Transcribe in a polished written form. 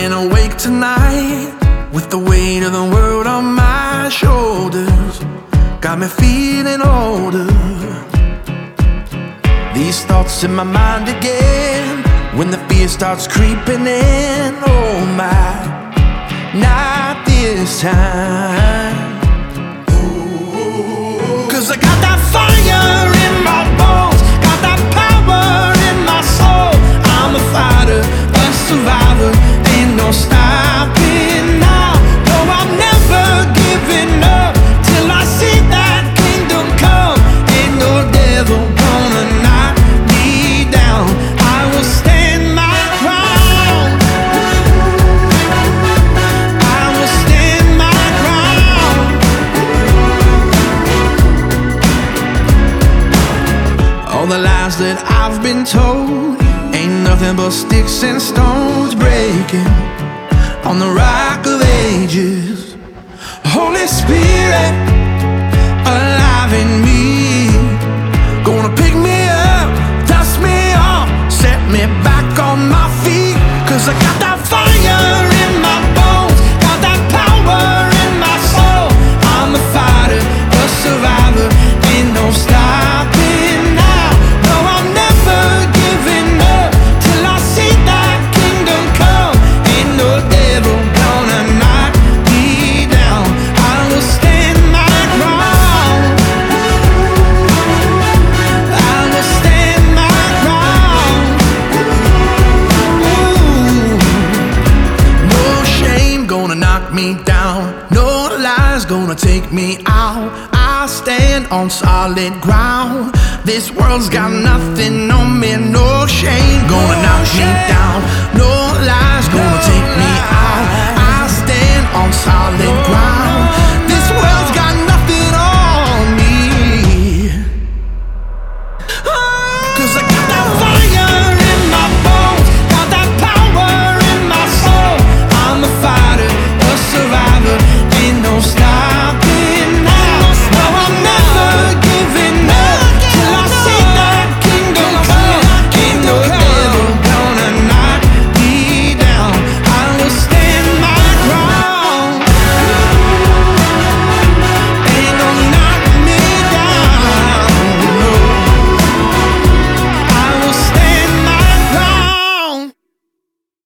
Lying awake tonight with the weight of the world on my shoulders, got me feeling older. These thoughts in my mind again, when the fear starts creeping in. Oh my, not this time. 'Cause I got that fire in my bones, got that power in my soul. I'm a fighter, a survivor, ain't no stopping now. No, I'm never giving up till I see that kingdom come. Ain't no devil gonna knock me down. I will stand my ground. I will stand my ground. All the lies that I've been told ain't nothing but sticks and stones breaking on the rock of ages. Holy Spirit, alive in me, gonna pick me up, dust me off, set me back on my feet. 'Cause I got that fire in my bones, got that power in my soul. I'm a fighter, a survivor, ain't no stopping now. No, I'm never giving up till I see that kingdom come. Ain't no devil gonna knock me down. I will stand my ground. I will stand my ground. Ooh. No shame gonna knock me down, no lies gonna take me out. I stand on solid ground. This world's got nothing on me. No shame gonna knock me down, no lies gonna take me out.